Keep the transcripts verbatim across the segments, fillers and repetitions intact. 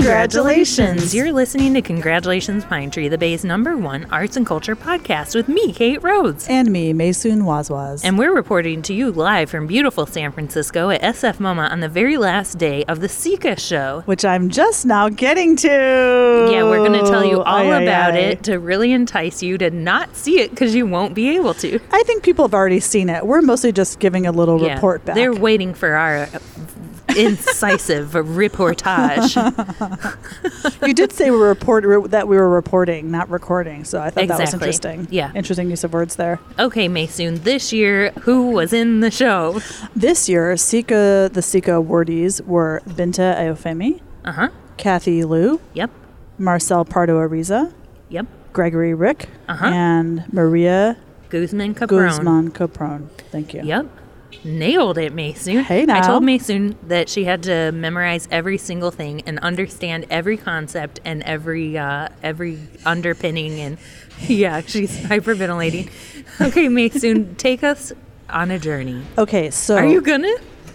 Congratulations! You're listening to Congratulations Pine Tree, the Bay's number one arts and culture podcast with me, Kate Rhodes. And me, Maysoon Wazwaz. And we're reporting to you live from beautiful San Francisco at S F MoMA on the very last day of the Sika show. Which I'm just now getting to. Yeah, we're going to tell you all aye, about aye, it aye. to really entice you to not see it because you won't be able to. I think people have already seen it. We're mostly just giving a little Yeah, report back. they're waiting for our incisive reportage. You did say we were report- that we were reporting, not recording, so I thought that was Exactly. interesting. Yeah. Interesting use of words there. Okay, Maysoon, this year, who was in the show? This year, Sika, the Sika awardees were Binta Ayofemi, Uh-huh. Kathy Liu, Yep. Marcel Pardo-Ariza, Yep. Gregory Rick, Uh-huh. and Maria Guzman Capron. Guzman Capron. Thank you. Yep. Nailed it, Maysoon. Hey, now. I told Maysoon that she had to memorize every single thing and understand every concept and every uh, every underpinning. And yeah, she's hyperventilating. Okay, Maysoon, take us on a journey. Okay, so Are you gonna?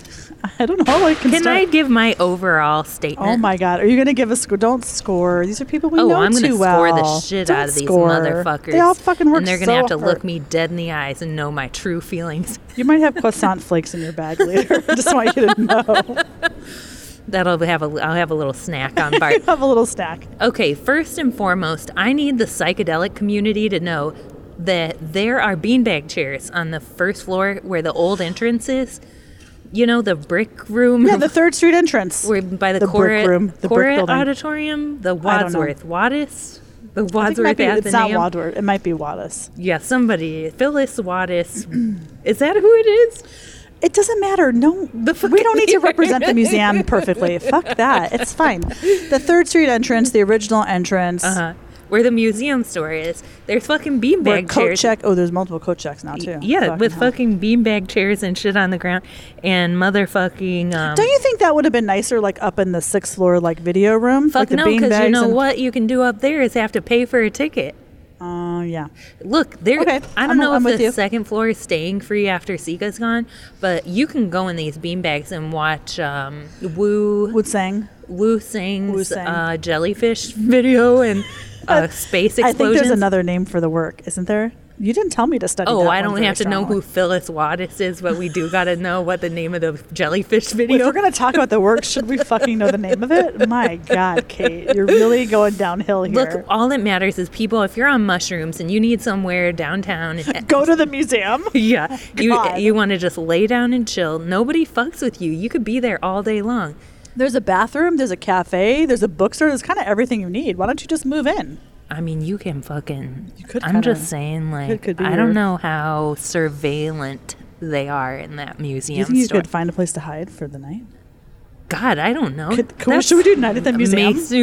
I don't know. I can, Can start. I give my overall statement? Oh my God! Are you going to give a score? Don't score. These are people we Oh, know I'm too gonna well. score the shit Don't out of these score. motherfuckers. They all fucking work And they're gonna so have to hard. look me dead in the eyes and know my true feelings. You might have croissant flakes in your bag later. Just want you to know. That'll have a. I'll have a little snack on bar. You have a little snack. Okay, first and foremost, I need the psychedelic community to know that there are beanbag chairs on the first floor where the old entrance is. You know, the brick room. Yeah, the Third Street entrance. where by the, the Corette, brick room, the brick Corette building. Auditorium, the I don't know. Wadsworth, Waddis, the I think it Wadsworth might be, Athenaeum. it's not Wadsworth. It might be Waddis. Yeah, somebody, Phyllis Waddis. Is that who it is? It doesn't matter. No, The fuck- we don't need to represent the museum perfectly. Fuck that. It's fine. The Third Street entrance, the original entrance. Uh-huh. Where the museum store is. There's fucking Where beanbag coat chairs. check. Oh, there's multiple coat checks now too. Yeah, Fucking with hell. fucking beanbag chairs and shit on the ground and motherfucking. Um, Don't you think that would have been nicer, like up in the sixth floor, like video room? fuck like the no, because you beanbags know and- what you can do up there is have to pay for a ticket. Oh, uh, yeah. Look, there. Okay, I don't I'm- know I'm if with the you. second floor is staying free after Sika's gone, but you can go in these beanbags and watch um, Wu Would sang. Wu Sing's Wu Sang. uh, jellyfish video and uh, space I explosions. think there's another name for the work, isn't there? You didn't tell me to study. Oh, that I one don't very have to know strongly. who Phyllis Waddis is, but we do got to know what the name of the jellyfish If video. we're gonna talk about the work, should we fucking know the name of it? My God, Kate, you're really going downhill here. Look, all that matters is people. If you're on mushrooms and you need somewhere downtown, and, Go to the museum. yeah, you God. you want to just lay down and chill. Nobody fucks with you. You could be there all day long. There's a bathroom. There's a cafe. There's a bookstore. There's kind of everything you need. Why don't you just move in? I mean, you can fucking. You could I'm kinda- just saying, like, could- could be I your- don't know how surveillant they are in that museum You think you store. could find a place to hide for the night? God, I don't know. Could, could we, That's should we do night at the museum? Maysoon.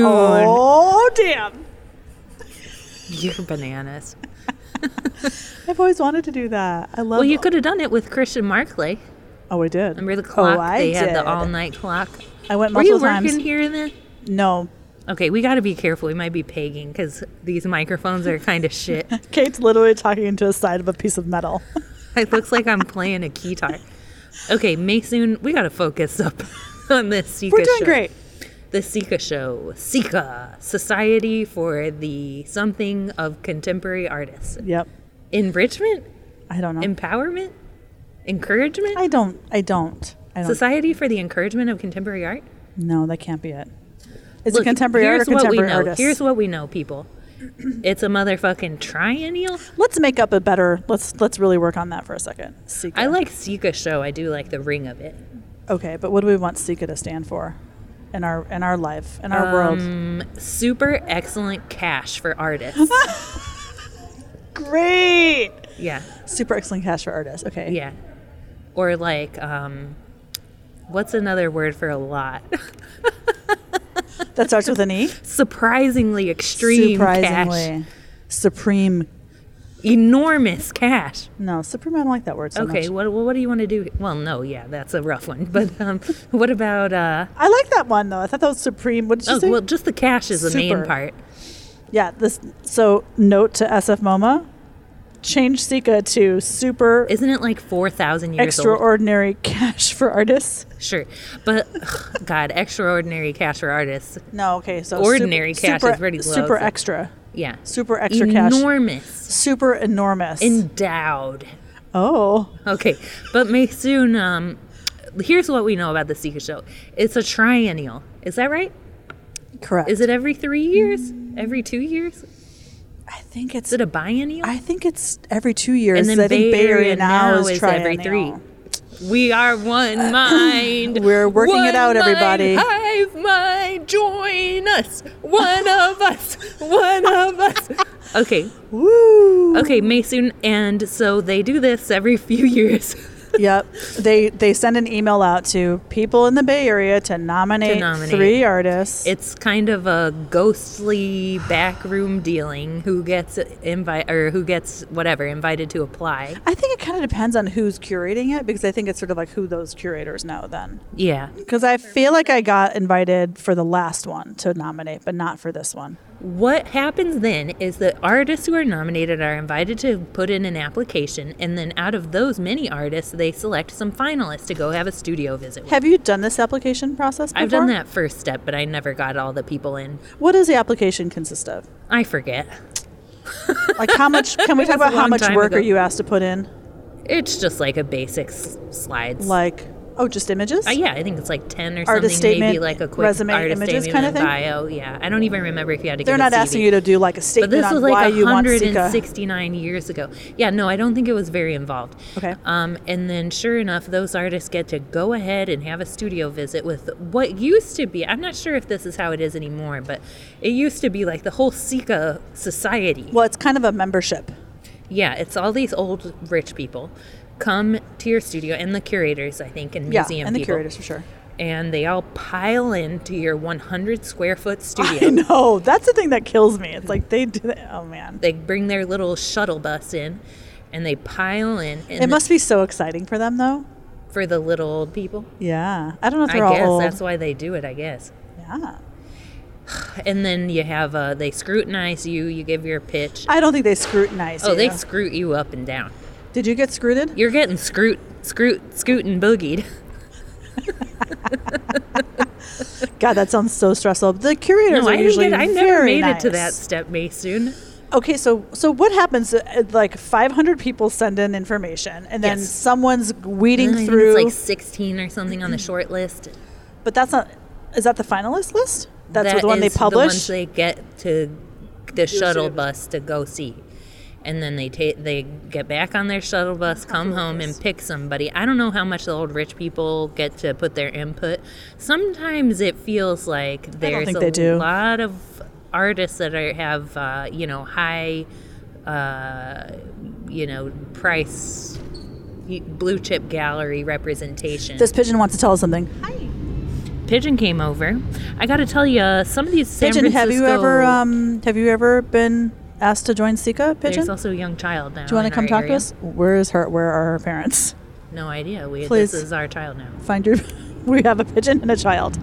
Oh, damn! You're bananas. I've always wanted to do that. I love. Well, you could have done it with Christian Markley. Oh, I did. Remember the clock? Oh, I they did. had the all-night clock. I went Were you multiple working times. here then? No, Okay, we got to be careful. We might be pegging because these microphones are kind of shit. Kate's literally talking into a side of a piece of metal. It looks like I'm playing a guitar. Okay, Maysoon, we got to focus up on this Sika We're doing show. great. The Sika show. Sika, Society for the Something of Contemporary Artists. Yep. Enrichment? I don't know. Empowerment? Encouragement? I don't. I don't. I don't. Society for the Encouragement of Contemporary Art? No, that can't be it. Is Look, it contemporary art or here's what contemporary we know. artists? Here's what we know, people. It's a motherfucking triennial. Let's make up a better. Let's let's really work on that for a second. Sika. I like Sika show. I do like the ring of it. Okay, but what do we want Sika to stand for, in our in our life, in our world? Um, super excellent cash for artists. Great. Yeah, Super excellent cash for artists. Okay. yeah. Or like, um, what's another word for a lot? That starts with an E. Surprisingly extreme Surprisingly, cash. supreme. Enormous cash. No, supreme. I don't like that word so Okay, much. what what do you want to do? Well, no, yeah, that's a rough one. But um, what about? Uh, I like that one though. I thought that was supreme. What did you oh, say? well, just the cash is the main Super. part. Yeah. This. So note to S F MoMA. change Sika to super Isn't it like four thousand years old? extraordinary cash for artists. Sure. But, God, extraordinary cash for artists. No, okay. So Ordinary super, cash super, is pretty low. Super so- extra. Yeah. Super extra cash. Enormous. Super enormous. Endowed. oh. Okay. But Maysoon, um, here's what we know about the Sika show. It's a triennial. Is that right? Correct. Is it every three years? Every two years? I think it's Is it a biennial? I think it's every two years. and then I think Bay Area now is, is every three. triennial. We are one mind. We're working one it out, everybody. Mind, hive mind, join us. One of us. One of us. Okay. Woo. Okay, Maysoon. And so they do this every few years. Yep. They they send an email out to people in the Bay Area to nominate, To nominate. three artists. It's kind of a ghostly backroom dealing who gets invite or who gets whatever invited to apply. I think it kind of depends on who's curating it, because I think it's sort of like who those curators know then. Yeah. Because I feel like I got invited for the last one to nominate, but not for this one. What happens then is that artists who are nominated are invited to put in an application, and then out of those many artists, they select some finalists to go have a studio visit with. Have you done this application process before? I've done that first step, but I never got all the people in. What does the application consist of? I forget. Like how much, can we talk It was about a how long much time work ago. are you asked to put in? It's just like a basic s- slides. Like, oh, just images? Uh, yeah, I think it's like ten or Artist something, maybe statement, like a quick resume, artist images statement kind of and thing? bio. Yeah, I don't even remember if you had to They're give not a C V. asking you to do like a But statement this on was why like you want Sika. one hundred sixty-nine years ago. Yeah, no, I don't think it was very involved. Okay. Um, and then sure enough, those artists get to go ahead and have a studio visit with what used to be, I'm not sure if this is how it is anymore, but it used to be like the whole Sika society. Well, it's kind of a membership. Yeah, it's all these old rich people come to your studio, and the curators, I think, and Yeah, museum and the people. curators for sure. And they all pile into your one hundred square foot I studio. know. That's the thing that kills me. It's like they do that. Oh, man. They bring their little shuttle bus in, and they pile in. And It must be so exciting for them, though. for the little old people. Yeah. I don't know if I they're all guess old. that's why they do it. I guess. Yeah. And then you have uh, they scrutinize you. You give your pitch. I don't think they scrutinize Oh, you. they scrute you up and down. Did you get scruted? You're getting scroot, scroot, scootin' boogied. God, that sounds so stressful. The curators No, are I usually didn't get, I never very made it to nice. that step, Maysoon. Okay, so so what happens? Uh, Like five hundred people send in information, and then Yes. someone's weeding I think through. it's like sixteen or something on the short list. But that's not. Is that the finalist list? That's That the one they is publish. The ones they get to the shuttle bus to go see, and then they take they get back on their shuttle bus, come home, and pick somebody. I don't know how much the old rich people get to put their input. Sometimes it feels like there's think a they do. lot of artists that are, have uh, you know high, uh, you know price, blue chip gallery representation. This pigeon wants to tell us something. Pigeon came over. I got to tell you, some of these San Pigeon, Francisco. have you ever um have you ever been asked to join Sika? Pigeon, There's also a young child now. do you want to in come our talk to area. us? Where is her? Where are her parents? No idea. We Please. this is our child now. Find your. We have a pigeon and a child.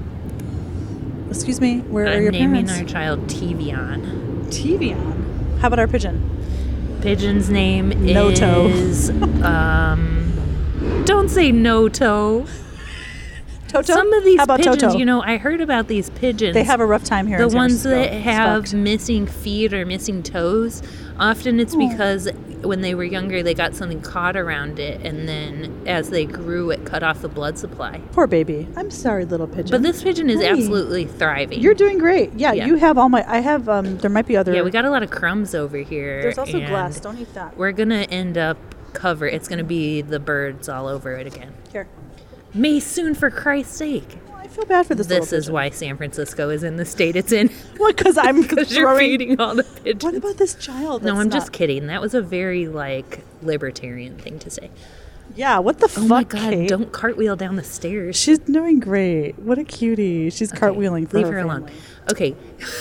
Excuse me. Where are I'm your naming parents? our child Tivion. T V on. How about our pigeon? Pigeon's name No-toe. is. um, don't say no toe. Toto. Some of these How about pigeons, Toto? you know, I heard about these pigeons. They have a rough time here. the in San ones Francisco. that It's have fucked. missing feet or missing toes. Often it's because when they were younger, they got something caught around it, and then as they grew, it cut off the blood supply. Poor baby. I'm sorry, little pigeon. But this pigeon is Hey. absolutely thriving. You're doing great. Yeah, Yeah. you have all my. I have. Um, there might be other. yeah, we got a lot of crumbs over here. There's also and glass. Don't eat that. We're gonna end up cover. It's gonna be the birds all over it again. Here. Maysoon, for Christ's sake. I feel bad for this. This little is pigeon. why San Francisco is in the state it's in. What? Because I'm Because you're throwing. feeding all the pigeons. What about this child? no, that's I'm not- just kidding. That was a very like libertarian thing to say. Yeah. What the Oh fuck, my God! Kate? Don't cartwheel down the stairs. She's doing great. What a cutie. She's Okay, cartwheeling for Leave her, her alone. family. Okay.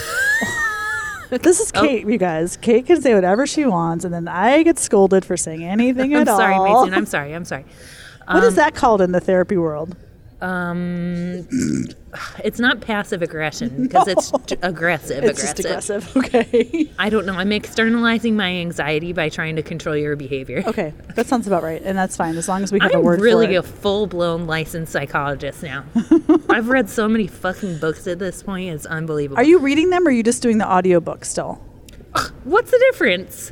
This is Oh. Kate, you guys. Kate can say whatever she wants, and then I get scolded for saying anything I'm at sorry, all. Mason. I'm sorry. I'm sorry. What is Um, that called in the therapy world? Um, it's not passive aggression because it's t- aggressive. It's aggressive. just aggressive. Okay. I don't know. I'm externalizing my anxiety by trying to control your behavior. Okay, that sounds about right, and that's fine as long as we have I'm a word really for it. a full-blown licensed psychologist now. I've read so many fucking books at this point. It's unbelievable. Are you reading them, or are you just doing the audiobook still? What's the difference?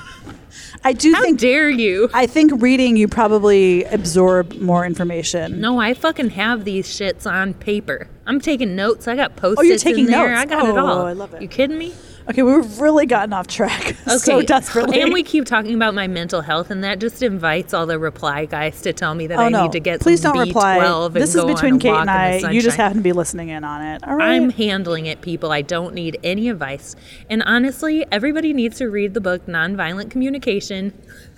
I do How think. dare you? I think reading, you probably absorb more information. No, I fucking have these shits on paper. I'm taking notes. I got post-its Oh, you're taking in there. notes. I got it Oh, all. I love it. You kidding me? Okay, we've really gotten off track Okay. so desperately. And we keep talking about my mental health, and that just invites all the reply guys to tell me that oh, I no. need to get Please some don't B reply. twelve and This go is between on a Kate walk and in the I. You just sunshine. happen to be listening in on it. All right. I'm handling it, people. I don't need any advice. And honestly, everybody needs to read the book Nonviolent Communication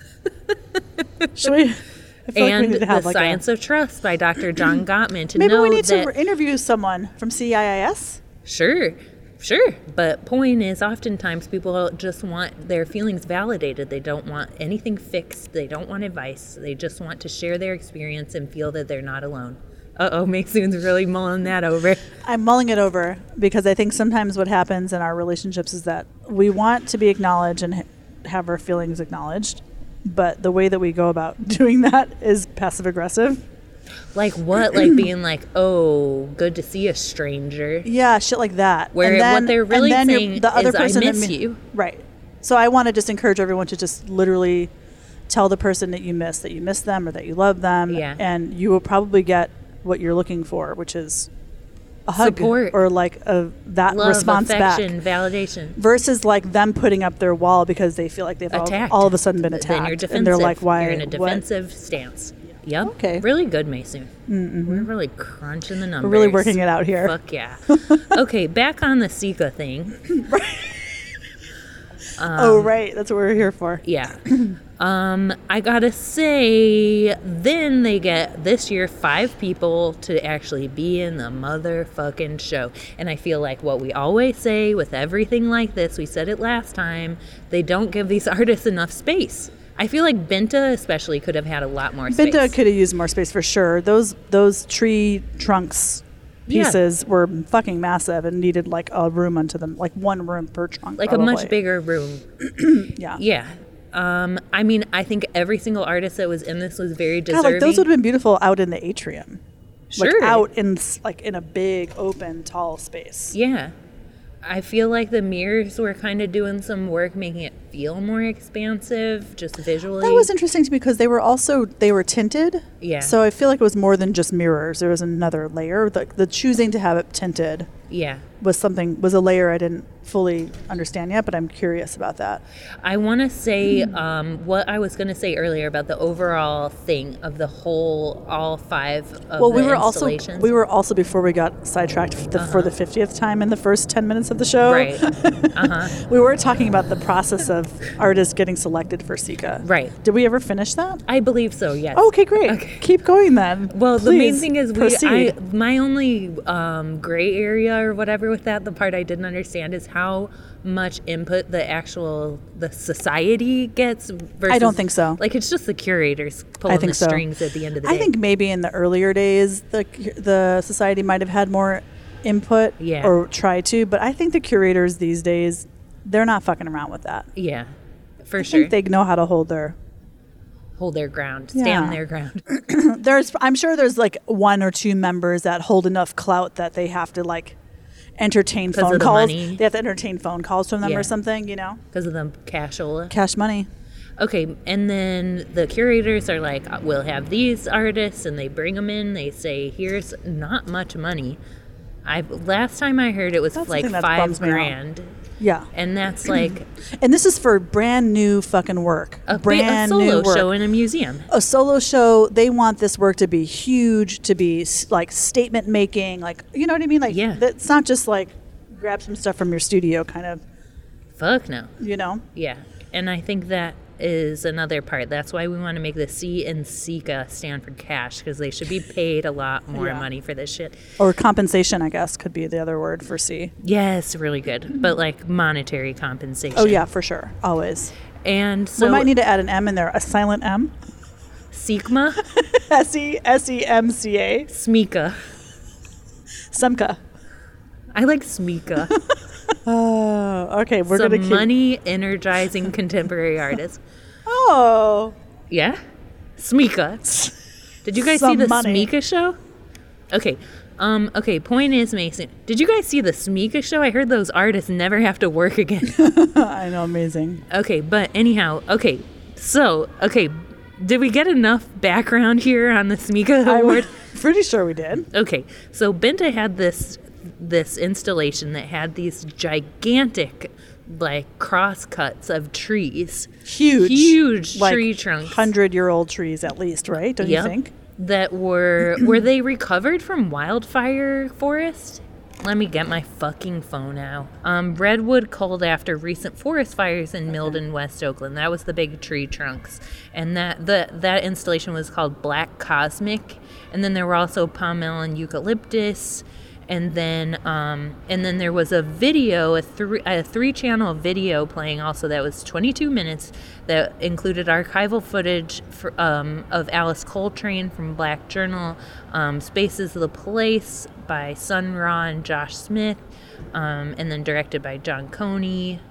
Should we? I feel like we and need to The have like Science a, of Trust by Doctor John Gottman to maybe know we need that... to re- interview someone from C I I S. Sure, sure. But point is, oftentimes people just want their feelings validated. They don't want anything fixed. They don't want advice. They just want to share their experience and feel that they're not alone. Uh-oh, Maysoon's really mulling that over. I'm mulling it over because I think sometimes what happens in our relationships is that we want to be acknowledged and ha- have our feelings acknowledged, but the way that we go about doing that is passive aggressive. Like what? Like being like, oh, good to see a stranger. Yeah, shit like that. Where And then- what they're really and then you're- saying the other is, I person that miss mi- you. Right. So I want to just encourage everyone to just literally tell the person that you miss that you miss them or that you love them, Yeah. and you will probably get what you're looking for, which is a hug Support. or like a that Love, response affection, back. validation. Versus like them putting up their wall because they feel like they've all, Attacked. all of a sudden been attacked, Then you're defensive. and they're like, "Why? You're in a what?" defensive stance. Yep. Okay. Really good, Mason. Mm-hmm. We're really crunching the numbers. We're really working it out here. Fuck yeah. Okay, back on the Sika thing. oh, right. That's what we're here for. Yeah. Um, I gotta say, then they get this year five people to actually be in the motherfucking show. And I feel like what we always say with everything like this, we said it last time, they don't give these artists enough space. I feel like Binta especially could have had a lot more space. Binta could have used more space for sure. Those those tree trunks Yeah. pieces were fucking massive and needed like a room unto them, like one room per trunk. Like a probably. much bigger room. Yeah. Yeah. Um, I mean, I think every single artist that was in this was very God, deserving. like those would have been beautiful out in the atrium. Like Sure. out in s- like in a big open tall space. Yeah. I feel like the mirrors were kind of doing some work making it feel more expansive, just visually. That was interesting to me because they were also they were tinted. Yeah. So I feel like it was more than just mirrors. There was another layer. The, the choosing to have it tinted Yeah. was something was a layer I didn't fully understand yet, but I'm curious about that. I want to say um, what I was going to say earlier about the overall thing of the whole, all five of Well, the we were also installations. we were also before we got sidetracked for the, for the fiftieth time in the first ten minutes of the show. Right. Uh-huh. We were talking about the process of artists getting selected for Sika. Right. Did we ever finish that? I believe so, yes. Okay, great. Okay. Keep going then. Well, the main Please, thing is we. proceed. I, my only um, gray area or whatever with that, the part I didn't understand is how much input the actual the society gets. Versus, I don't think so. Like it's just the curators pulling I think the so. strings at the end of the day. I think maybe in the earlier days, the the society might have had more input Yeah. or try to, but I think the curators these days, they're not fucking around with that. Yeah, for I sure. think they know how to hold their. Hold their ground, Yeah. stand their ground. There's, I'm sure there's like one or two members that hold enough clout that they have to like entertain 'Cause phone of the calls. money. They have to entertain phone calls from them Yeah. or something, you know? Because of the cashola. Cash money. Okay, and then the curators are like, we'll have these artists, and they bring them in. They say, here's not much money. I last time I heard it was That's the like thing that five bums me out. grand, Yeah. and that's like And this is for brand new fucking work. a, big, a brand solo new work. show in a museum. A solo show, they want this work to be huge, to be s- like statement making, like, you know what I mean? Like, Yeah. it's not just like grab some stuff from your studio kind of, Fuck no. you know? Yeah, and I think that is another part. That's why we want to make the C and Sika stand for cash, because they should be paid a lot more Yeah. money for this shit. Or compensation, I guess, could be the other word for C. Yes, really good, but like monetary compensation. Oh, yeah, for sure. Always. And so we might need to add an M in there, a silent M. Sikma, S E S E M C A. Smika. Semka. I like Smika. Oh, okay. We're Some going to keep... money energizing contemporary artist. Oh. Yeah? Smika. Did you guys Some see the money. Smika show? Okay. Um, okay, point is, Mason, did you guys see the Smika show? I heard those artists never have to work again. I know, amazing. Okay, but anyhow, okay. So, okay, did we get enough background here on the Smika Award? I'm pretty sure we did. Okay, so Benta had this this installation that had these gigantic, like, cross cuts of trees. Huge. Huge like tree trunks. hundred-year-old trees at least, right? Don't Yep. you think? That were, were they recovered from wildfire forest? Let me get my fucking phone out. Um, Redwood culled after recent forest fires in Milden, West Oakland. That was the big tree trunks. And that the, that installation was called Black Cosmic. And then there were also palmetto and eucalyptus. And then, um, and then there was a video, a three, a three-channel video playing also that was twenty-two minutes that included archival footage for, um, of Alice Coltrane from Black Journal, um, Spaces of the Place by Sun Ra and Josh Smith, um, and then directed by John Coney.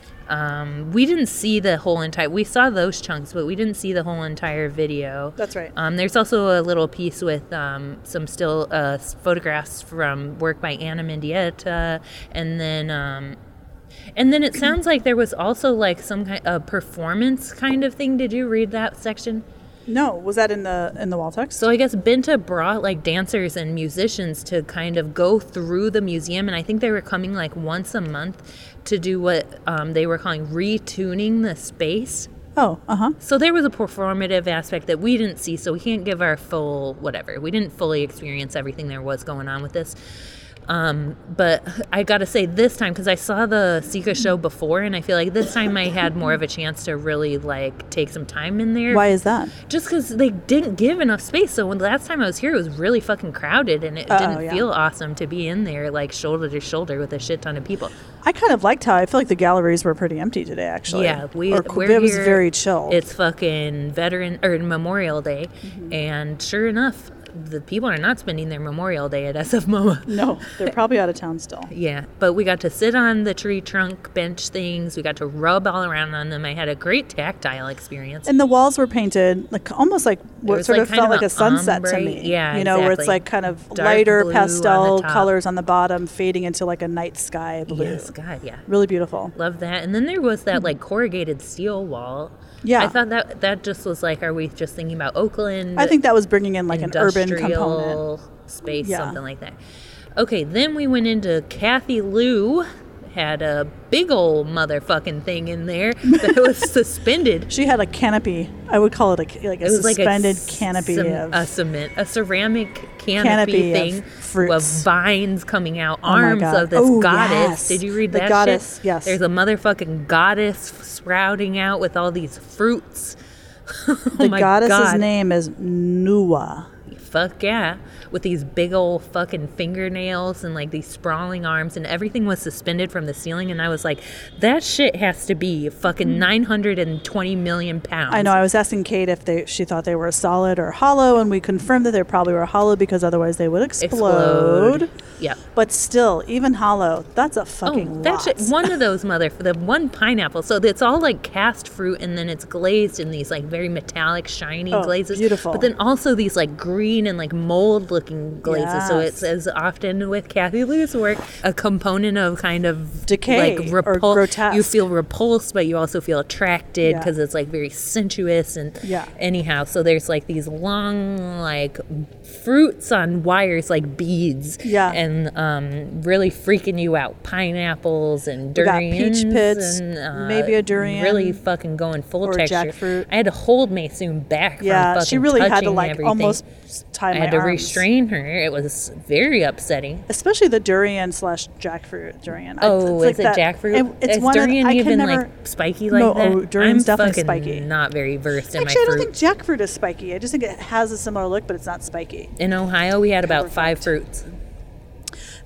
Um, we didn't see the whole entire, we saw those chunks, but we didn't see the whole entire video. That's right. Um, there's also a little piece with um, some still uh, photographs from work by Anna Mendieta, and then um, and then it sounds like there was also like some kind of performance kind of thing. Did you read that section? No, was that in the in the wall text? So I guess Benta brought like dancers and musicians to kind of go through the museum, and I think they were coming like once a month to do what um, they were calling retuning the space. Oh, uh-huh. So there was a performative aspect that we didn't see, so we can't give our full whatever. We didn't fully experience everything there was going on with this. Um, but I gotta say this time, because I saw the Sika show before, and I feel like this time I had more of a chance to really like take some time in there. Why is that? Just because they didn't give enough space. So when the last time I was here, it was really fucking crowded, and it Uh-oh, didn't yeah. feel awesome to be in there like shoulder to shoulder with a shit ton of people. I kind of liked how I feel like the galleries were pretty empty today, actually. Yeah, we or, we're it was here, very chill. It's fucking veteran or Memorial Day, Mm-hmm. and sure enough, the people are not spending their Memorial Day at S F M O A. No, they're probably out of town still. Yeah, but we got to sit on the tree trunk bench things. We got to rub all around on them. I had a great tactile experience. And the walls were painted like almost like what was sort like of kind felt of like a a sunset ombre. to me. Yeah, you know, where it's exactly. like kind of Dark lighter blue on pastel the top. colors on the bottom, fading into like a night sky blue. Yes, God, yeah. Really beautiful. Love that. And then there was that like corrugated steel wall. Yeah. I thought that that just was like, are we just thinking about Oakland? I think that was bringing in like an urban industrial component. space, Yeah. something like that. Okay, then we went into Kathy Lou. Had a big old motherfucking thing in there that was suspended. She had a canopy. I would call it a, like a It was like suspended a canopy cem- of a cement, a ceramic canopy, Canopy of thing fruits. with vines coming out, Oh my arms God. of this Oh, goddess. yes. Did you read The that goddess, shit? yes. There's a motherfucking goddess sprouting out with all these fruits. oh the my goddess's God. name is Nuwa. Fuck yeah. With these big old fucking fingernails and like these sprawling arms, and everything was suspended from the ceiling. And I was like, that shit has to be fucking nine hundred twenty million pounds. I know. I was asking Kate if they she thought they were solid or hollow, and we confirmed that they probably were hollow because otherwise they would explode. Explode. Yeah. But still, even hollow, that's a Oh, fucking that lot. shit, one of those mother, the one pineapple. So it's all like cast fruit, and then it's glazed in these like very metallic, shiny Oh, glazes. beautiful. But then also these like green and like mold looking glazes. So Yes. it's as often with Kathy Lou's work, a component of kind of Decay like or repul- grotesque. You feel repulsed, but you also feel attracted Yeah. because it's like very sensuous and Yeah. anyhow. So there's like these long like fruits on wires like beads. Yeah. And um, really freaking you out. Pineapples and We got durians. peach pits, and, uh, maybe a durian Really fucking going full or texture. jackfruit. I had to hold Maysoon back Yeah, from fucking she really had to touching like everything. almost tie I my had to arms. restrain her. It was very upsetting. Especially the durian slash jackfruit durian. I- Oh, it's is like it that- jackfruit? it- it's is one of the- durian I can even never- like spiky like No, that? oh, durian's I'm definitely fucking spiky. not very versed in Actually, I my don't fruit. think jackfruit is spiky. I just think it has a similar look, but it's not spiky. In Ohio, we had about Never five felt. fruits.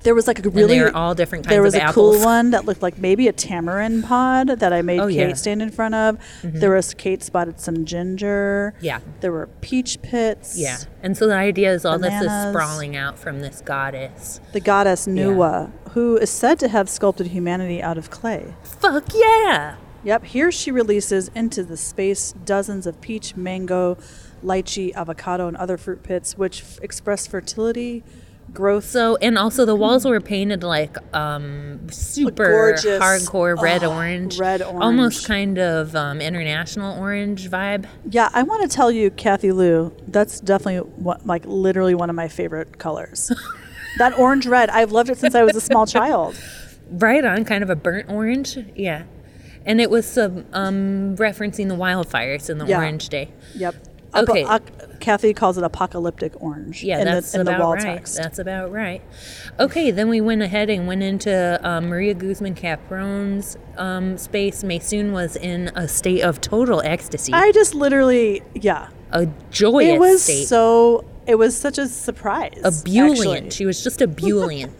There was like a And really they were all different kinds there was of a apples. cool one that looked like maybe a tamarind pod that I made Oh, Kate yeah. stand in front of. Mhm. There was Kate spotted some ginger. Yeah. There were peach pits. Yeah. And so the idea is all this Bananas. is sprawling out from this goddess. The goddess Nuwa, who is said to have sculpted humanity out of clay. Fuck yeah! Yep, here she releases into the space dozens of peach, mango, lychee, avocado, and other fruit pits, which f- express fertility, growth. So, and also the walls were painted like um, super gorgeous- hardcore red oh, orange. red orange. Almost kind of um, international orange vibe. Yeah, I want to tell you, Kathy Lou, that's definitely what, like literally one of my favorite colors. That orange red, I've loved it since I was a small child. Right on, kind of a burnt orange. Yeah. And it was um, um, referencing the wildfires in the Yeah. Orange Day. Yep. Okay. Apo- ac- Kathy calls it apocalyptic orange. Yeah, in that's the, in about the wall right. text. That's about right. Okay, then we went ahead and went into um, Maria Guzman Caprone's um, space. Maysoon was in a state of total ecstasy, I just literally, yeah. a joyous It was state, so, it was such a surprise. a buoyant. actually. She was just a buoyant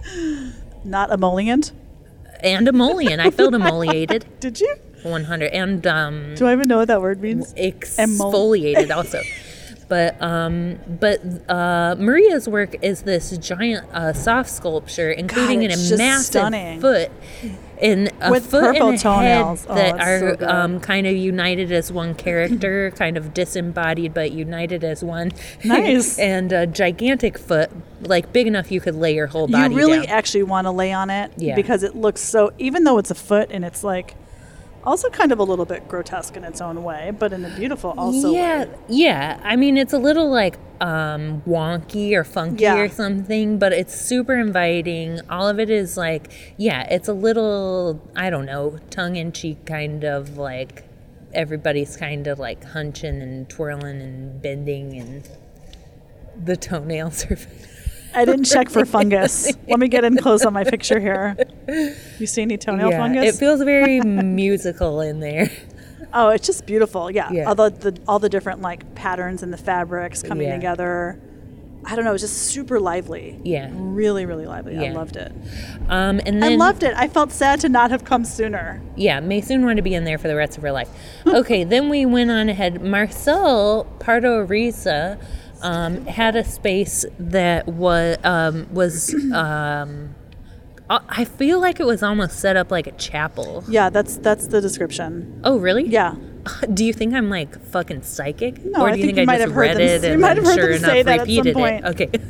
Not emollient. and emollient. I felt emoliated, Did you? one hundred, and um, Do I even know what that word means? exfoliated also. But um, but uh, Maria's work is this giant uh, soft sculpture, including in a it's just massive stunning. foot, and a With foot purple and a toenails. head Oh, that it's are so good. um, kind of united as one character, kind of disembodied but united as one. Nice. And a gigantic foot, like big enough you could lay your whole You body really down. actually want to lay on it Yeah. because it looks so, even though it's a foot and it's like also kind of a little bit grotesque in its own way, but in a beautiful also yeah, way. yeah. I mean, it's a little like um, wonky or funky Yeah. or something, but it's super inviting. All of it is like, yeah, it's a little, I don't know, tongue in cheek kind of like everybody's kind of like hunching and twirling and bending, and the toenails are. I didn't check for fungus. Let me get in close on my picture here. You see any toenail Yeah, fungus? it feels very musical in there. Oh, it's just beautiful. Yeah. Yeah. All the, the all the different like patterns and the fabrics coming Yeah. together. I don't know, it's just super lively. Yeah. Really, really lively. I Yeah. loved it. Um, and then I loved it. I felt sad to not have come sooner. Yeah, Maysoon wanted to be in there for the rest of her life. Okay, then we went on ahead. Marcel Pardo Riza um, had a space that was um, was um, I I feel like it was almost set up like a chapel. Yeah, that's that's the description. Oh, really? Yeah. Do you think I'm like fucking psychic, No, or I do you think think, you I might just have heard read them- it you and might then have heard sure them enough say that at some repeated point.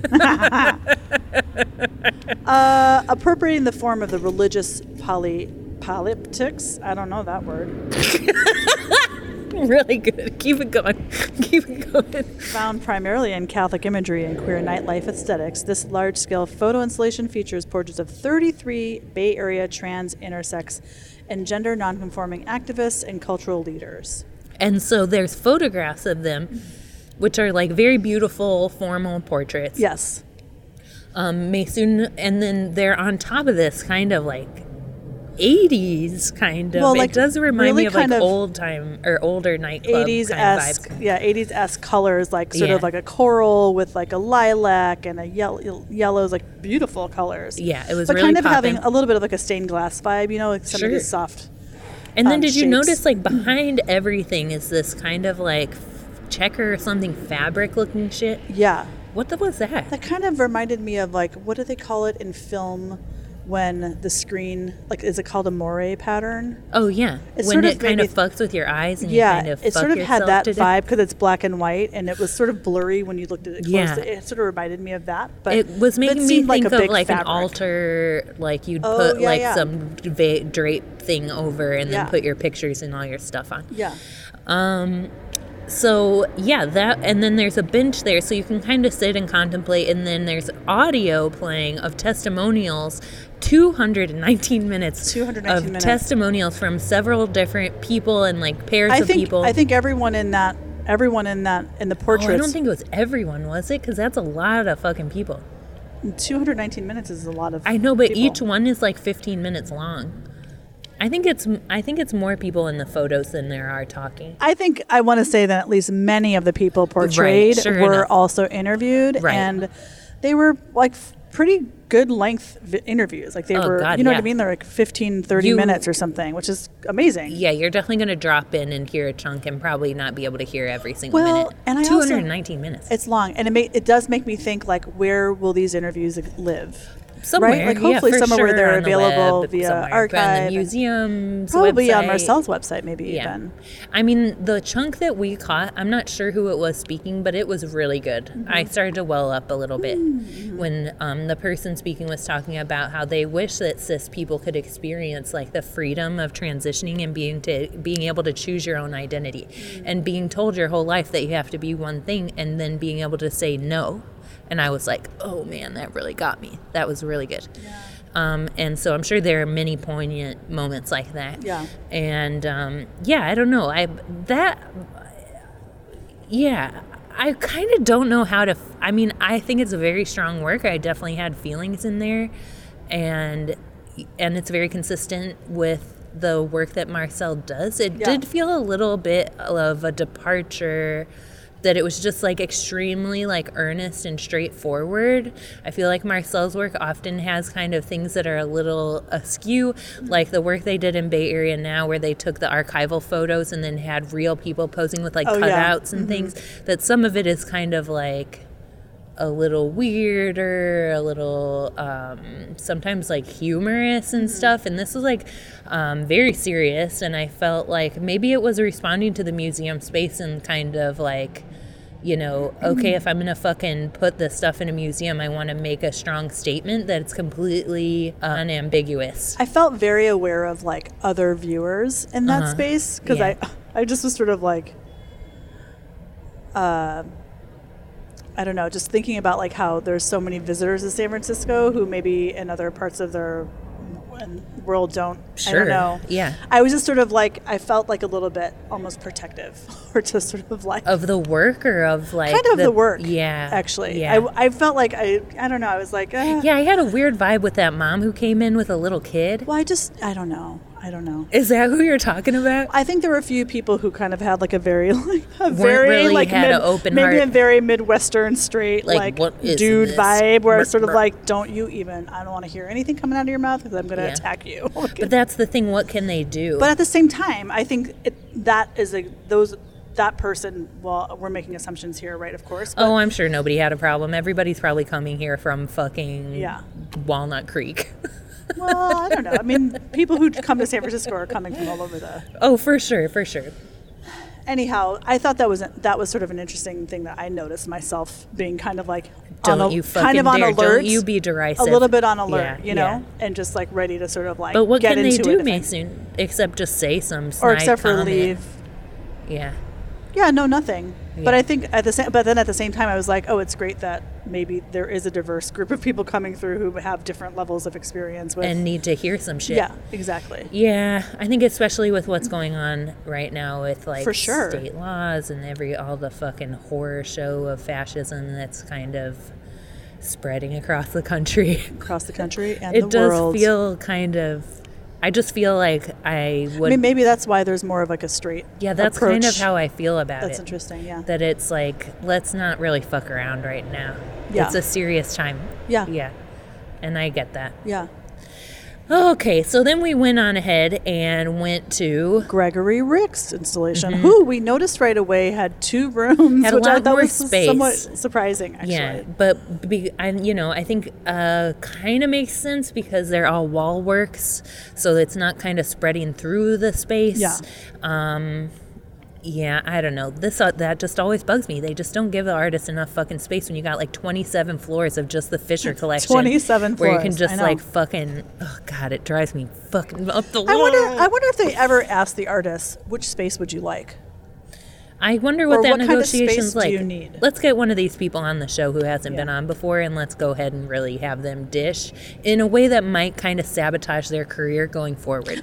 it? Okay. Uh, appropriating the form of the religious poly polyptics. I don't know that word. Really good. Keep it going. Keep it going. Found primarily in Catholic imagery and queer nightlife aesthetics, this large-scale photo installation features portraits of thirty-three Bay Area trans, intersex, and gender nonconforming activists and cultural leaders. And so there's photographs of them, which are like very beautiful, formal portraits. Yes. Um, Maysoon, and then they're on top of this kind of like eighties kind of. Well, it like, does remind really me of like kind of old time or older nightclub eighties-esque, kind of vibes. yeah, eighties-esque colors, like sort Yeah. of like a coral with like a lilac and a yellow, yellows, like beautiful colors. Yeah, it was but really kind of having poppin'. a little bit of like a stained glass vibe, you know, like some Sure. of these soft. And then um, did you shapes. notice like behind everything is this kind of like checker or something fabric looking shit? Yeah, What the was that? that kind of reminded me of like, what do they call it in film when the screen, like, is it called a moire pattern? Oh yeah, It when sort of it kind made of me- fucks with your eyes and Yeah, you kind of it fuck sort of had yourself that to death. vibe because it's black and white, and it was sort of blurry when you looked at it close. Yeah. It sort of reminded me of that. But It was but making me seemed think like a of big like an fabric. altar, like you'd Oh, put yeah, like yeah. some va- drape thing over and Yeah. then put your pictures and all your stuff on. Yeah. Um, so yeah, that, and then there's a bench there, so you can kind of sit and contemplate, and then there's audio playing of testimonials, two hundred nineteen minutes two hundred nineteen of minutes. testimonials from several different people and like pairs I of think people. I think everyone in that everyone in that in the Oh, portraits. I don't think it was everyone, was it? Because that's a lot of fucking people. two hundred nineteen minutes is a lot of. I know, but people. each one is like fifteen minutes long. I think it's I think it's more people in the photos than there are talking. I think I want to say that at least many of the people portrayed sure were enough. also interviewed, Right. and they were like f- pretty good length vi- interviews. Like they Oh, were, God, you know yeah. what I mean? They're like fifteen, thirty You- minutes or something, which is amazing. Yeah, you're definitely going to drop in and hear a chunk and probably not be able to hear every single Well, minute. and I also- two hundred nineteen minutes. It's long, and it ma- it does make me think, like, where will these interviews live? Somewhere, right? Like, yeah, hopefully for somewhere where sure they're on the available web, via somewhere. archive. On the and museum's probably on website. Marcel's website, maybe Yeah. even. I mean, the chunk that we caught, I'm not sure who it was speaking, but it was really good. Mm-hmm. I started to well up a little bit Mm-hmm. when um, the person speaking was talking about how they wish that cis people could experience like the freedom of transitioning and being to being able to choose your own identity Mm-hmm. and being told your whole life that you have to be one thing and then being able to say no. And I was like, oh man, that really got me. That was really good. Yeah. Um, and so I'm sure there are many poignant moments like that. Yeah. And um, yeah, I don't know. I that yeah, I kind of don't know how to. F- I mean, I think it's a very strong work. I definitely had feelings in there, and and it's very consistent with the work that Marcel does. It Yeah. did feel a little bit of a departure. That it was just like extremely like earnest and straightforward. I feel like Marcel's work often has kind of things that are a little askew, like the work they did in Bay Area Now where they took the archival photos and then had real people posing with like Oh, yeah. cutouts and things. That some of it is kind of like a little weirder, a little um, sometimes like humorous and stuff. And this was like um, very serious. And I felt like maybe it was responding to the museum space and kind of like, you know, okay, if I'm going to fucking put this stuff in a museum, I want to make a strong statement that it's completely uh, unambiguous. I felt very aware of, like, other viewers in that Uh-huh. space because Yeah. I, I just was sort of like, uh, I don't know, just thinking about like how there's so many visitors to San Francisco who maybe in other parts of their world don't. I Sure. don't know. Yeah. I was just sort of like, I felt like a little bit almost protective, or just sort of like Of the work or of like... kind of the, work. Yeah. actually. Yeah. I, I felt like I I don't know. I was like, uh, Yeah, I had a weird vibe with that mom who came in with a little kid. well, I just I don't know. I don't know. Is that who you're talking about? I think there were a few people who kind of had like a very like a very really like had mid, an open maybe heart. a very midwestern straight Like, like, what is dude this? vibe where Brr, it's sort of brr. like, don't you even I don't want to hear anything coming out of your mouth because I'm going to Yeah. attack you. But that's the thing. What can they do? But at the same time, I think it, that is a those that person. Well, we're making assumptions here, right? Of course. But oh, I'm sure nobody had a problem. Everybody's probably coming here from fucking Yeah. Walnut Creek. well, I don't know. I mean, people who come to San Francisco are coming from all over the. Oh, for sure, for sure. Anyhow, I thought that was that was sort of an interesting thing that I noticed myself being kind of like Don't on a, you fucking kind of on dare. alert. Don't you be derisive. A little bit on alert, Yeah, you know, yeah. and just like ready to sort of like But what get can they into do, it if I- Mason? Except just say some or snide except for comment. leave. Yeah. Yeah, no, nothing. But Yeah. I think at the same, but then at the same time, I was like, oh, it's great that maybe there is a diverse group of people coming through who have different levels of experience with. And need to hear some shit. yeah, exactly. Yeah, I think especially with what's going on right now with like For sure. state laws and every all the fucking horror show of fascism that's kind of spreading across the country. Across the country and It the does world. feel kind of I just feel like I would I mean, maybe that's why there's more of like a straight. Yeah, that's kind of approach. how I feel about That's it. interesting. Yeah. That it's like let's not really fuck around right now. Yeah. It's a serious time. Yeah. Yeah. And I get that. Yeah. Okay, so then we went on ahead and went to Gregory Rick's installation, who we noticed right away had two rooms, Had a which I lot thought more was space. somewhat surprising, actually. Yeah, but be, I, you know, I think uh, kind of makes sense because they're all wall works, so it's not kind of spreading through the space. Yeah. Um, yeah, I don't know. This uh, that just always bugs me. They just don't give the artist enough fucking space when you got like twenty-seven floors of just the Fisher collection. twenty-seven where you floors, can just I know. like fucking. Oh God, it drives me fucking up the wall. I wonder. I wonder if they ever asked the artists which space would you like. I wonder what Or that what kind of negotiation's space do like. you need? Let's get one of these people on the show who hasn't Yeah. been on before, and let's go ahead and really have them dish in a way that might kind of sabotage their career going forward.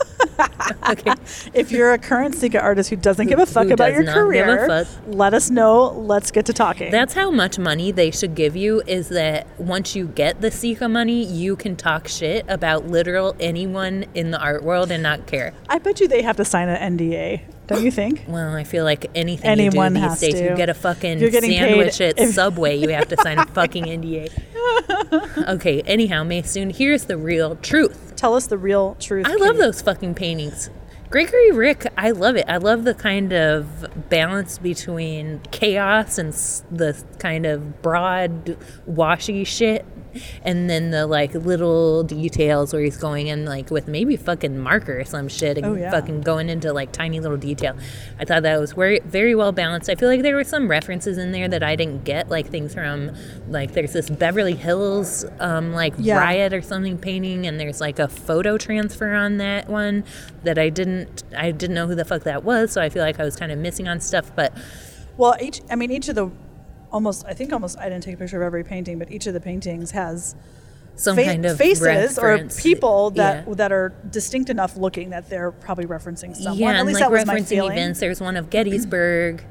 Okay. If you're a current Sika artist who doesn't give a fuck Who about does your not give a career, fuck. let us know. Let's get to talking. That's how much money they should give you, is that once you get the Sika money, you can talk shit about literal anyone in the art world and not care. I bet you they have to sign an N D A. Don't you think? Well, I feel like anything Anyone you do these has days, to. you get a fucking If you're getting sandwich paid- at if- Subway, you have to sign a fucking N D A. Okay, anyhow, Maysoon, here's the real truth. Tell us the real truth. I love Katie. those fucking paintings. Gregory Rick, I love it. I love the kind of balance between chaos and s- the kind of broad, washy shit, and then the like little details where he's going in like with maybe fucking marker or some shit and Oh, yeah. fucking going into like tiny little detail. I thought that was very, very well balanced. I feel like there were some references in there that I didn't get, like things from like there's this Beverly Hills um, like Yeah. riot or something painting, and there's like a photo transfer on that one that I didn't I didn't know who the fuck that was, so I feel like I was kind of missing on stuff. But Well, each I mean each of the almost I think almost I didn't take a picture of every painting, but each of the paintings has some fa- kind of faces or reference. people that yeah. that are distinct enough looking that they're probably referencing someone. Yeah, At and least like that was my referencing feeling. events. There's one of Gettysburg.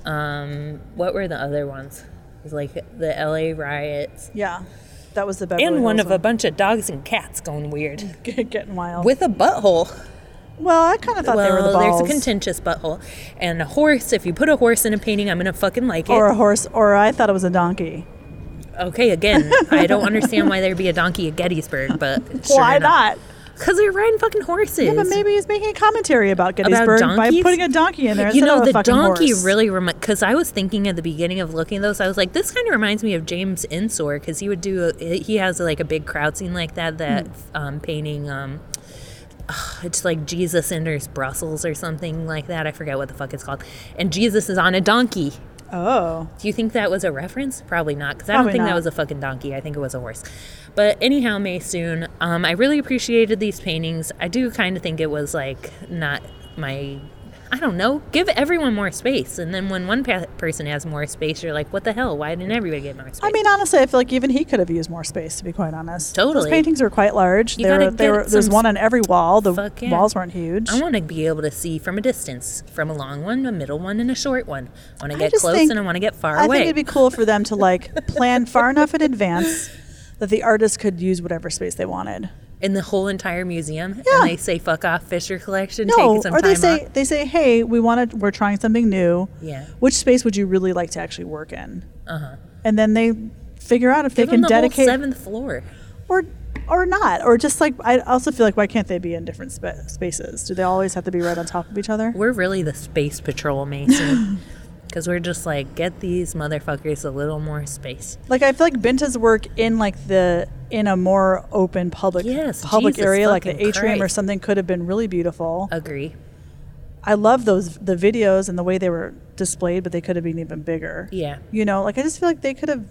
um, what were the other ones? It was like the L A riots. Yeah, that was the Beverly And one Hills of a bunch of dogs and cats going weird getting wild. with a butthole. well, I kind of thought they were the Well, balls. there's a contentious butthole. And a horse, if you put a horse in a painting, I'm going to fucking like it. or a horse, or I thought it was a donkey. Okay, again, I don't understand why there'd be a donkey at Gettysburg, but sure Why enough. not? Because they're riding fucking horses. Yeah, but maybe he's making a commentary about Gettysburg by donkeys? putting a donkey in there You instead know, of a the fucking donkey horse. really reminds, because I was thinking at the beginning of looking at those, I was like, this kind of reminds me of James Ensor, because he would do, a, he has like a big crowd scene like that, that Hmm. um, painting, um, it's like Jesus enters Brussels or something like that. I forget what the fuck it's called. And Jesus is on a donkey. Oh, Do you think that was a reference? Probably not, because I don't Probably think not. that was a fucking donkey. I think it was a horse. But anyhow, Maysoon, um, I really appreciated these paintings. I do kind of think it was like not my, I don't know, give everyone more space. And then when one pa- person has more space, you're like, what the hell? Why didn't everybody get more space? I mean, honestly, I feel like even he could have used more space. To be quite honest, Totally. Those paintings were quite large. You They gotta were, they get were, there's some one on every wall. The Fuck yeah. walls weren't huge. I want to be able to see from a distance, from a long one, a middle one, and a short one. I want to I get just close think- and I want to get far I away. think it'd be cool for them to like plan far enough in advance that the artist could use whatever space they wanted. In the whole entire museum, Yeah. and they say "fuck off, Fisher Collection." No, take some or time they say off. they say, "Hey, we want to. We're trying something new. Yeah. Which space would you really like to actually work in?" Uh huh. And then they figure out if Give they can them the whole dedicate seventh floor. or or not, or just like I also feel like why can't they be in different spa- spaces? Do they always have to be right on top of each other? We're really the space patrol, Mason, because we're just like get these motherfuckers a little more space. Like I feel like Binta's work in like the in a more open public Yes, public Jesus area like the fucking atrium or Christ. something could have been really beautiful. Agree. I love those the videos and the way they were displayed, but they could have been even bigger. Yeah, You know, like I just feel like they could have.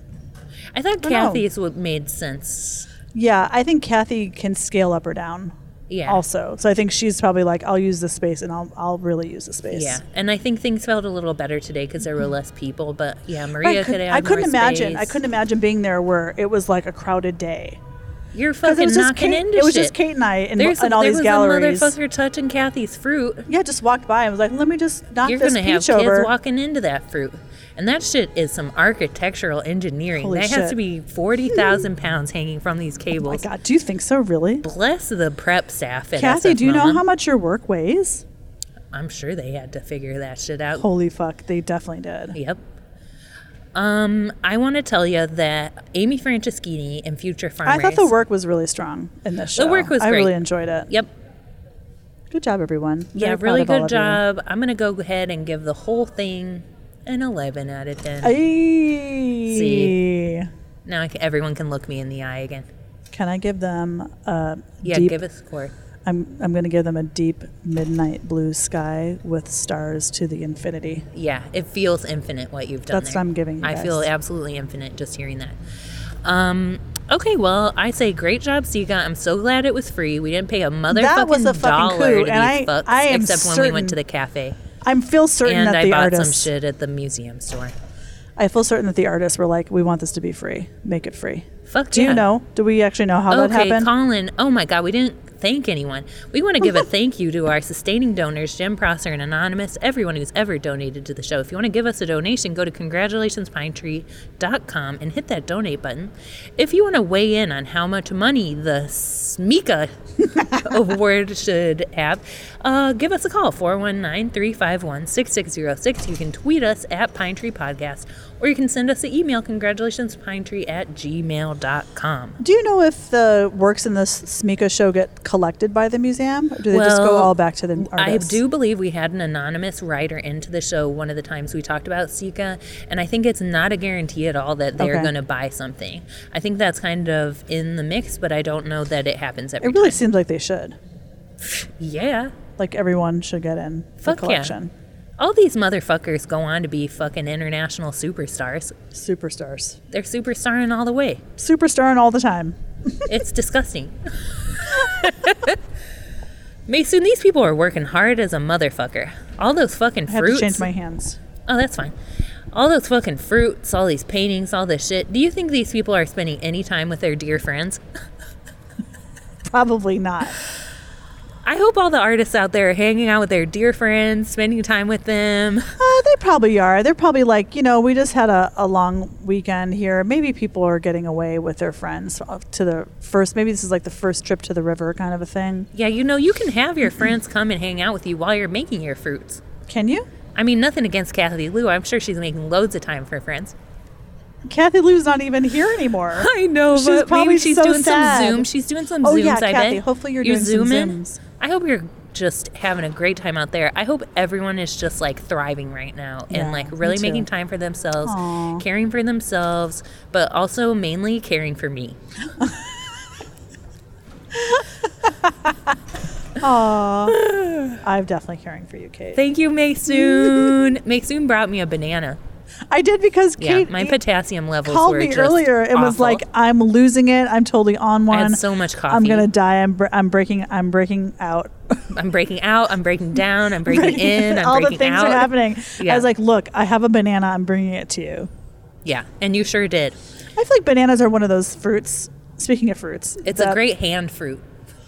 I thought don't know. Kathy's would made sense. Yeah, I think Kathy can scale up or down. Yeah. Also, so I think she's probably like, I'll use the space, and I'll I'll really use the space. Yeah, and I think things felt a little better today because there were less people. But yeah, I, Maria could, could have. I couldn't more imagine. space. I couldn't imagine being there where it was like a crowded day. You're 'Cause fucking it was just knocking Kate, into it was shit. just Kate and I in, There's in all there these was galleries. a motherfucker touching Kathy's fruit. Yeah, just walked by and was like, let me just knock You're this gonna have peach kids over. walking into that fruit, and that shit is some architectural engineering. Holy that has shit. to be forty thousand pounds hanging from these Oh my cables. God, do you think so? Really? Bless the prep staff at Kathy, S F do you know Mama. how much your work weighs? I'm sure they had to figure that shit out. Holy fuck, they definitely did. Yep. Um, I want to tell you that Amy Franceschini and Future Farmers. I thought the work was really strong in this show. The work was I great. really enjoyed it. Yep. Good job, everyone. Yeah, Very proud really of all good of you. job. I'm gonna go ahead and give the whole thing an eleven out of ten. Ayy. See. Now I can, everyone can look me in the eye again. Can I give them a Yeah, deep? give a score. I'm I'm gonna give them a deep midnight blue sky with stars to the infinity. Yeah, it feels infinite what you've done That's there. what I'm giving you I guys. feel absolutely infinite just hearing that. Um, okay, well, I say great job, Sika. I'm so glad it was free. We didn't pay a motherfucking That was a fucking dollar coup, to these and I- fucks, I am except when we went certain- to the cafe. I feel certain And that I the bought some artists. shit at the museum store. I feel certain that the artists were like, we want this to be free. Make it free. Fuck Do yeah. you know? Do we actually know how that Okay, happened? Colin. Oh my God, we didn't thank anyone. We want to give a thank you to our sustaining donors, Jim Prosser and Anonymous, everyone who's ever donated to the show. If you want to give us a donation, go to congratulations pine tree dot com and hit that donate button. If you want to weigh in on how much money the Smika award should have, uh, give us a call, four one nine, three five one, six six zero six. You can tweet us at Pine Tree Podcast, or you can send us an email, congratulationspinetree at gmail dot com. Do you know if the works in this Smika show get collected by the museum, or do they well, just go all back to the artists? I do believe we had an anonymous writer into the show one of the times we talked about Sika, and I think it's not a guarantee at all that they're okay. going to buy something. I think that's kind of in the mix, but I don't know that it happens every time. It really time. seems like they should. Yeah. Like everyone should get in Fuck the collection. Yeah. All these motherfuckers go on to be fucking international superstars. Superstars. They're superstarring all the way. Superstarring all the time. It's disgusting. Mason, these people are working hard as a motherfucker. All those fucking fruits. I have to change my hands. Oh, that's fine. All those fucking fruits, all these paintings, all this shit. Do you think these people are spending any time with their dear friends? Probably not. I hope all the artists out there are hanging out with their dear friends, spending time with them. Uh, they probably are. They're probably like, you know, we just had a, a long weekend here. Maybe people are getting away with their friends to the first, maybe this is like the first trip to the river kind of a thing. Yeah, you know, you can have your friends come and hang out with you while you're making your fruits. Can you? I mean, nothing against Kathy Lou. I'm sure she's making loads of time for friends. Kathy Lou's not even here anymore. I know, she's but probably maybe she's so doing sad. some Zoom. She's doing some oh, Zooms, yeah, I Kathy, bet. hopefully you're, you're doing Zooming. some Zooms. I hope you're just having a great time out there. I hope everyone is just like thriving right now yeah, and like really making time for themselves, Aww. caring for themselves, but also mainly caring for me. Aww. I'm definitely caring for you, Kate. Thank you, Maysoon. Maysoon brought me a banana. I did because Kate yeah, my potassium levels called were me just earlier. It awful. was like, I'm losing it. I'm totally on one. I had so much coffee. I'm gonna die. I'm br- I'm breaking. I'm breaking out. I'm breaking out. I'm breaking down. I'm breaking, breaking in. I'm all breaking the things out. are happening. Yeah. I was like, look, I have a banana. I'm bringing it to you. Yeah, and you sure did. I feel like bananas are one of those fruits. Speaking of fruits, it's a great hand fruit.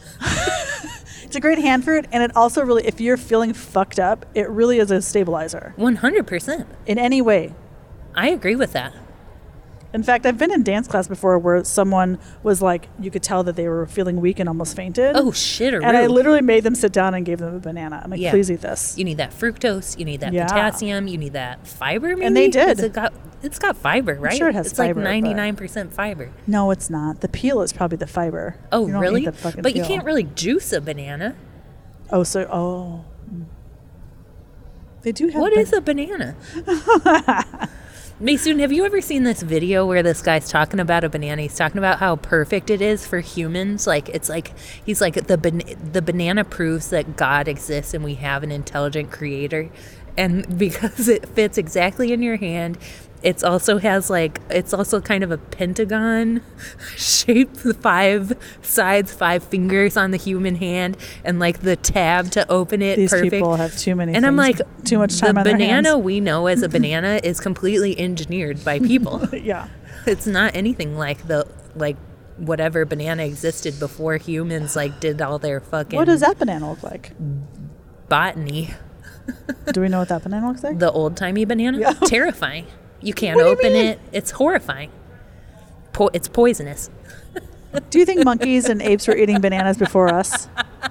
It's a great hand fruit, and it also really, if you're feeling fucked up, it really is a stabilizer. one hundred percent. In any way. I agree with that. In fact, I've been in dance class before where someone was like, you could tell that they were feeling weak and almost fainted. Oh, shit. And I literally made them sit down and gave them a banana. I'm like, yeah. please eat this. You need that fructose. You need that yeah. potassium. You need that fiber, maybe? And they did. It got, it's got fiber, right? I'm sure it has it's fiber. It's like ninety-nine percent fiber. No, it's not. The peel is probably the fiber. Oh, you don't really? Eat the fucking but peel. You can't really juice a banana. Oh, so, oh. They do have What ban- is a banana? Maysoon, have you ever seen this video where this guy's talking about a banana? He's talking about how perfect it is for humans. Like, it's like, he's like, the ban- the banana proves that God exists and we have an intelligent creator. And because it fits exactly in your hand, it's also has like, it's also kind of a pentagon shaped, five sides, five fingers on the human hand, and like the tab to open it. These perfect. people have too many and things, I'm like, too much time the on their hands. banana we know as a banana is completely engineered by people. Yeah. It's not anything like the, like, whatever banana existed before humans like did all their fucking What does that banana look like? botany. Do we know what that banana looks like? The old-timey banana? Yeah. Terrifying. You can't What do you open mean? it. It's horrifying. Po- it's poisonous. Do you think monkeys and apes were eating bananas before us?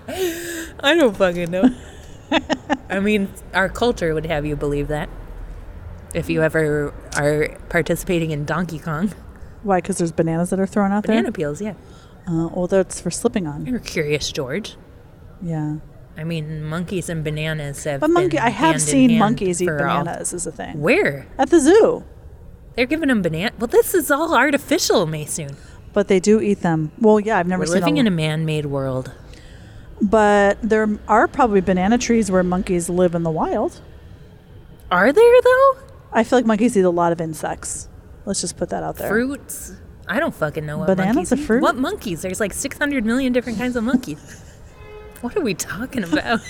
I don't fucking know. I mean, our culture would have you believe that. If you ever are participating in Donkey Kong. Why? Because there's bananas that are thrown out Banana there? peels, yeah. Uh, well, that's for slipping on. You're curious, George. Yeah. I mean, monkeys and bananas have But monkey, been I have hand in seen hand monkeys eat for all- bananas is a thing. Where? At the zoo. They're giving them banana. Well, this is all artificial, Maysoon. But they do eat them. Well, yeah, I've never We're seen living a, in a man-made world. But there are probably banana trees where monkeys live in the wild. Are there, though? I feel like monkeys eat a lot of insects. Let's just put that out there. Fruits? I don't fucking know what Bananas monkeys a eat. fruit? What monkeys? There's like six hundred million different kinds of monkeys. What are we talking about?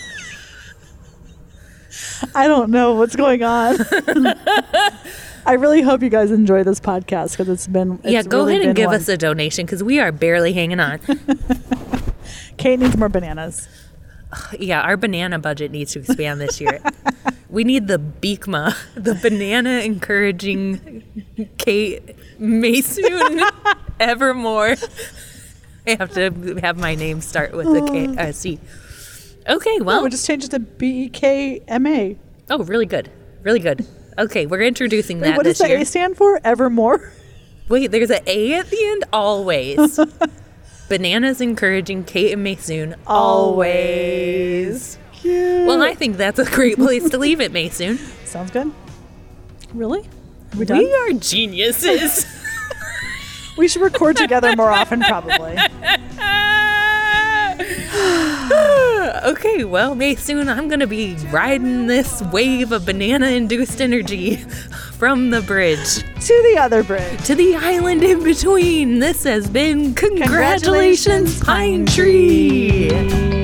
I don't know what's going on. I really hope you guys enjoy this podcast because it's been it's yeah, go really ahead and been give one. us a donation because we are barely hanging on. Kate needs more bananas. Yeah, our banana budget needs to expand this year. We need the BEACMA, the banana encouraging Kate Maysoon Evermore. I have to have my name start with the K, uh, C. Okay, well. No, we just change it to B E K M A. Oh, really good. Really good. Okay, we're introducing Wait, that what this does the year. A stand for? Evermore? Wait, there's an A at the end? Always. Bananas encouraging Kate and Maysoon. Always. Cute. Well, I think that's a great place to leave it, Maysoon. Sounds good. Really? Are we done? We are geniuses. We should record together more often, probably. Okay, well, Maysoon, I'm going to be riding this wave of banana-induced energy from the bridge To the other bridge. to the island in between. This has been Congratulations, Congratulations, Pine Pine Tree. Tree.